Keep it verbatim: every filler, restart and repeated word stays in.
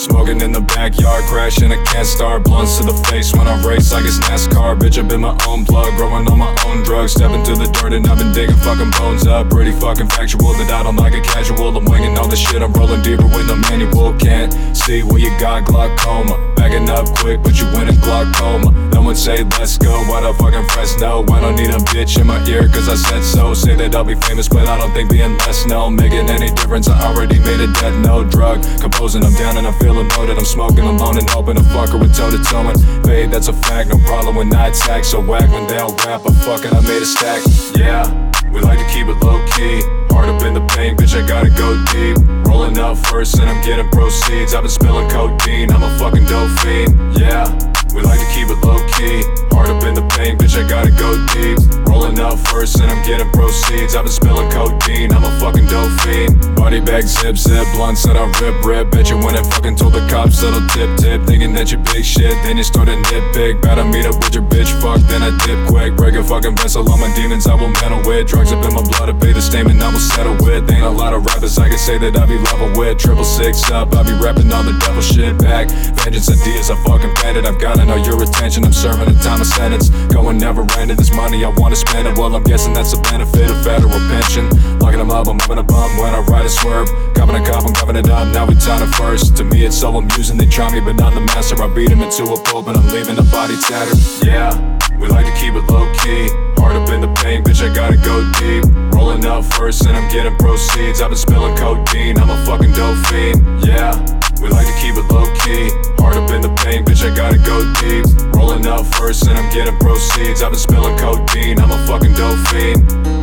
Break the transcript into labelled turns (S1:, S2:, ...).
S1: Smoking in the backyard, crashing, I can't start. Blunts to the face when I race like it's NASCAR. Bitch, I've been my own plug, growing on my own drugs. Stepping to the dirt and I've been digging fucking bones up. Pretty fucking factual that I don't like a casual. I'm winging all the shit, I'm rolling deeper with the manual. Can't see where you got glaucoma. Backing up quick, but you win in glaucoma. No one say let's go, why the fucking Fresno? I don't need a bitch in my ear cause I said so. Say that I'll be famous but I don't think being less known making any difference. I already made a death note. Drug composing, I'm down and I'm feeling loaded. I'm smoking alone and hoping a fucker with toe to toe. And babe, that's a fact, no problem when I attack. So whack when they all rap, but fucking I made a stack. Yeah, we like to keep it low key. Hard up in the paint, bitch, I gotta go deep. Rolling up first and I'm getting proceeds. I've been spilling codeine, I'm a fucking dope fiend. Yeah, we like to keep it low key. Hard up in the paint, bitch, I gotta go deep. Rolling up first and I'm getting proceeds. I've been spilling codeine, I'm a fucking dope fiend. Body bag zip zip, blunts that I rip rip. Bet you when I fucking told the cops little tip tip. Thinking that you big shit, then you started nitpick. Better meet up with your bitch, fuck, then I dip quick. Break a fucking vessel, all my demons I will meddle with. Drugs up in my blood, I pay the statement I will settle with. Ain't a lot of rappers I can say that I be level with. Triple six up, I be rapping all the devil shit back. Vengeance ideas, I fucking painted. I've gotta know your attention, I'm serving a time of sentence. Going never ending, this money I wanna spend it. Well, I'm guessing that's the benefit of federal pension. Locking them up, I'm having a bum when I ride a swerve. Copping a cop, I'm covering it up, now we tied it first. To me it's so amusing, they try me but not the master. I beat him into a pulp and I'm leaving the body tattered. Yeah, we like to keep it low key. Hard up in the paint, bitch, I gotta go deep. Rolling up first and I'm getting proceeds. I've been spilling codeine, I'm a fucking dope fiend. Yeah, we like to keep it low key. Hard up in the paint, bitch, I gotta go deep. Rolling up first and I'm getting proceeds. I've been spilling codeine, I'm a fucking dope fiend.